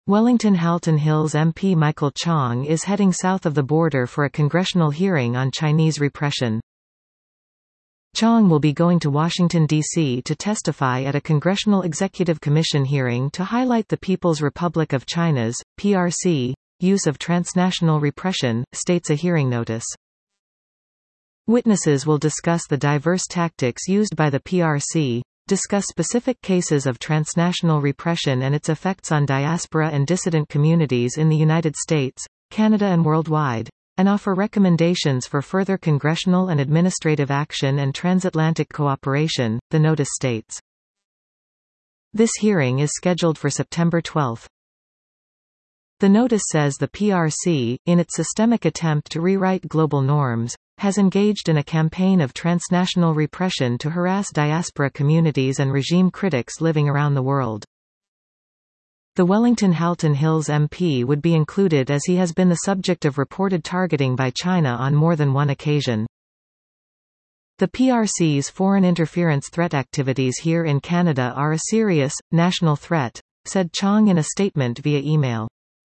Wellington-Halton Hills MP Michael Chong is heading south of the border for a congressional hearing on Chinese repression. Chong will be going to Washington, D.C. to testify at a Congressional Executive Commission hearing to highlight the People's Republic of China's, PRC, use of transnational repression, states a hearing notice. Witnesses will discuss the diverse tactics used by the PRC, discuss specific cases of transnational repression and its effects on diaspora and dissident communities in the United States, Canada and worldwide, and offer recommendations for further congressional and administrative action and transatlantic cooperation, the notice states. This hearing is scheduled for September 12. The notice says the PRC, in its systemic attempt to rewrite global norms, has engaged in a campaign of transnational repression to harass diaspora communities and regime critics living around the world. The Wellington-Halton Hills MP would be included as he has been the subject of reported targeting by China on more than one occasion. The PRC's foreign interference threat activities here in Canada are a serious, national threat, said Chong in a statement via email.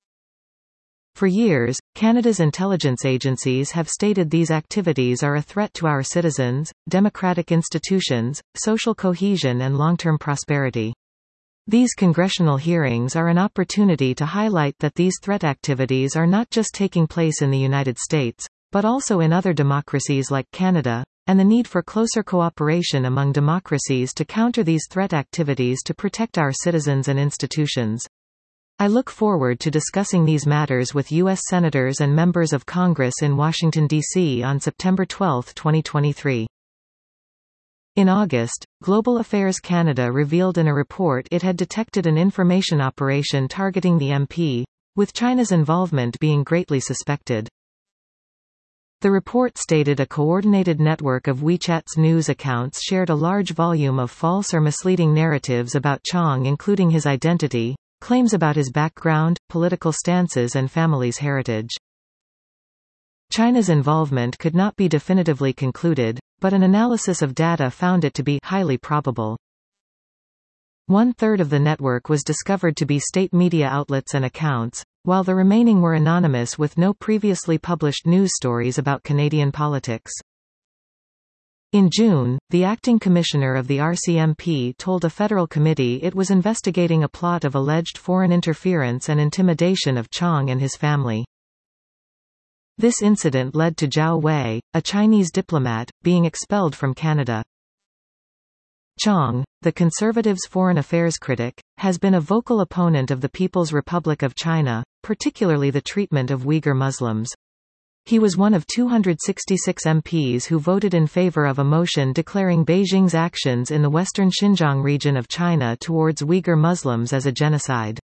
For years, Canada's intelligence agencies have stated these activities are a threat to our citizens, democratic institutions, social cohesion and long-term prosperity. These congressional hearings are an opportunity to highlight that these threat activities are not just taking place in the United States, but also in other democracies like Canada, and the need for closer cooperation among democracies to counter these threat activities to protect our citizens and institutions. I look forward to discussing these matters with U.S. Senators and members of Congress in Washington, D.C. on September 12, 2023. In August, Global Affairs Canada revealed in a report it had detected an information operation targeting the MP, with China's involvement being greatly suspected. The report stated a coordinated network of WeChat's news accounts shared a large volume of false or misleading narratives about Chong, including his identity, claims about his background, political stances and family's heritage. China's involvement could not be definitively concluded, but an analysis of data found it to be highly probable. One-third of the network was discovered to be state media outlets and accounts, while the remaining were anonymous with no previously published news stories about Canadian politics. In June, the acting commissioner of the RCMP told a federal committee it was investigating a plot of alleged foreign interference and intimidation of Chong and his family. This incident led to Zhao Wei, a Chinese diplomat, being expelled from Canada. Chong, the Conservatives' foreign affairs critic, has been a vocal opponent of the People's Republic of China, particularly the treatment of Uyghur Muslims. He was one of 266 MPs who voted in favor of a motion declaring Beijing's actions in the western Xinjiang region of China towards Uyghur Muslims as a genocide.